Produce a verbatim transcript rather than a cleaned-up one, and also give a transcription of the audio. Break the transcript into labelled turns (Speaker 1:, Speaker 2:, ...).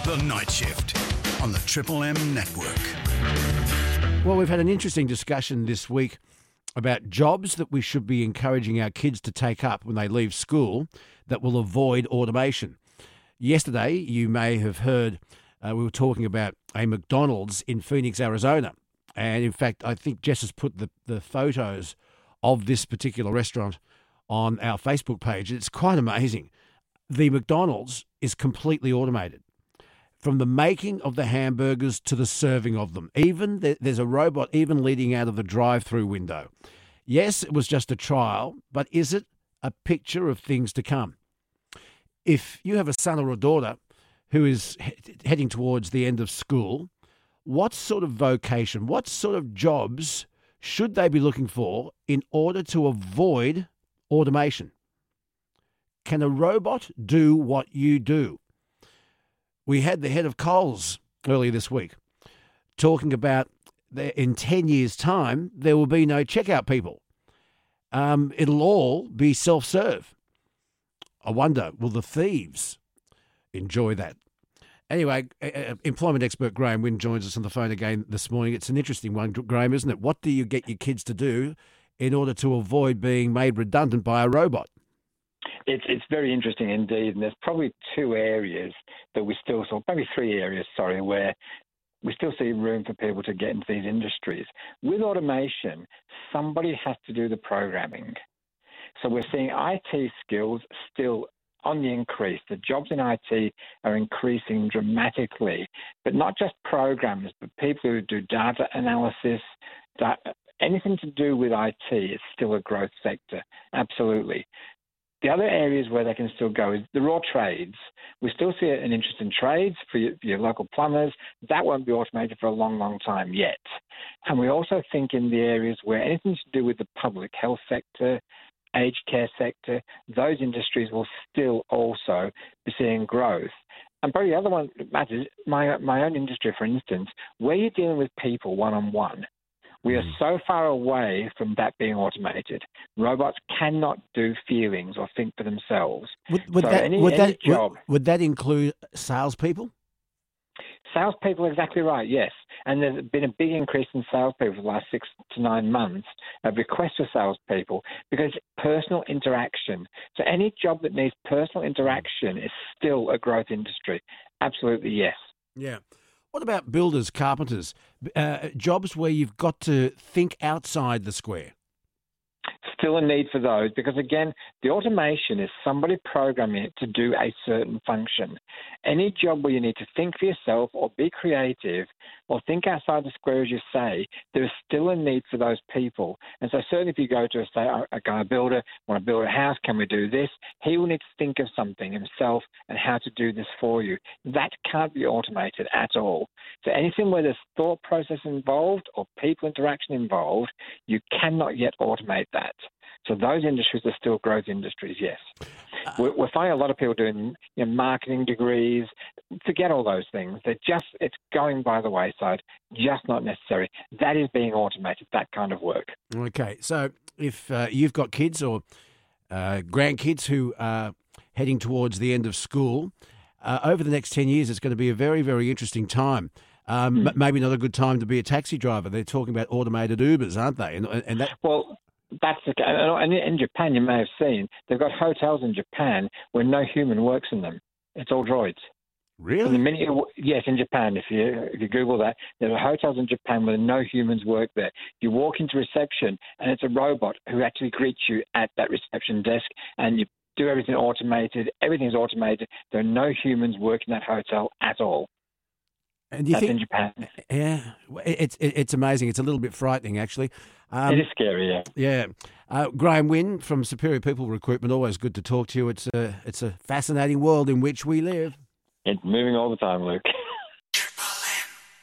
Speaker 1: The Night Shift on the Triple M Network.
Speaker 2: Well, we've had an interesting discussion this week about jobs that we should be encouraging our kids to take up when they leave school that will avoid automation. Yesterday, you may have heard uh, we were talking about a McDonald's in Phoenix, Arizona. And in fact, I think Jess has put the, the photos of this particular restaurant on our Facebook page. It's quite amazing. The McDonald's is completely automated. From the making of the hamburgers to the serving of them. Even there's a robot even leading out of the drive-through window. Yes, it was just a trial, but is it a picture of things to come? If you have a son or a daughter who is he- heading towards the end of school, what sort of vocation, what sort of jobs should they be looking for in order to avoid automation? Can a robot do what you do? We had the head of Coles earlier this week talking about that in ten years' time, there will be no checkout people. Um, it'll all be self-serve. I wonder, will the thieves enjoy that? Anyway, uh, employment expert Graham Wynn joins us on the phone again this morning. It's an interesting one, Graham, isn't it? What do you get your kids to do in order to avoid being made redundant by a robot?
Speaker 3: It's it's very interesting indeed, and there's probably two areas that we still saw, maybe three areas, sorry, where we still see room for people to get into these industries. With automation, somebody has to do the programming. So we're seeing I T skills still on the increase. The jobs in I T are increasing dramatically, but not just programmers, but people who do data analysis, data, anything to do with I T is still a growth sector, absolutely. The other areas where they can still go is the raw trades. We still see an interest in trades for your, your local plumbers. That won't be automated for a long, long time yet. And we also think in the areas where anything to do with the public health sector, aged care sector, those industries will still also be seeing growth. And probably the other one that matters, my, my own industry, for instance, where you're dealing with people one-on-one, we are so far away from that being automated. Robots cannot do feelings or think for themselves.
Speaker 2: Would, would,
Speaker 3: so
Speaker 2: that,
Speaker 3: any,
Speaker 2: would,
Speaker 3: any
Speaker 2: that,
Speaker 3: job,
Speaker 2: would, would that include salespeople?
Speaker 3: Salespeople, exactly right, yes. And there's been a big increase in salespeople for the last six to nine months of requests for salespeople because personal interaction. So any job that needs personal interaction is still a growth industry. Absolutely, yes.
Speaker 2: Yeah. What about builders, carpenters, uh, jobs where you've got to think outside the square?
Speaker 3: Still a need for those because, again, the automation is somebody programming it to do a certain function. Any job where you need to think for yourself or be creative or think outside the square, as you say, there is still a need for those people. And so certainly if you go to, a, say, a guy builder, want to build a house, can we do this? He will need to think of something himself and how to do this for you. That can't be automated at all. So anything where there's thought process involved or people interaction involved, you cannot yet automate that. So those industries are still growth industries, yes. We're, we're finding a lot of people doing you know, marketing degrees. Forget all those things. They're just, it's going by the wayside, just not necessary. That is being automated, that kind of work.
Speaker 2: Okay, so if uh, you've got kids or uh, grandkids who are heading towards the end of school, uh, over the next ten years, it's going to be a very, very interesting time. Um, mm. m- maybe not a good time to be a taxi driver. They're talking about automated Ubers, aren't they? And, and that.
Speaker 3: Well, That's the and in Japan, you may have seen, they've got hotels in Japan where no human works in them. It's all droids.
Speaker 2: Really?
Speaker 3: The minute you, yes, in Japan, if you if you Google that, there are hotels in Japan where no humans work there. You walk into reception and it's a robot who actually greets you at that reception desk, and you do everything automated. Everything's automated. There are no humans working that hotel at all.
Speaker 2: And do you
Speaker 3: That's
Speaker 2: think,
Speaker 3: in Japan.
Speaker 2: Yeah, it's it's amazing. It's a little bit frightening, actually. Um,
Speaker 3: it is scary, yeah.
Speaker 2: Yeah. Uh, Graham Wynn from Superior People Recruitment, always good to talk to you. It's a, it's a fascinating world in which we live.
Speaker 3: It's moving all the time, Luke.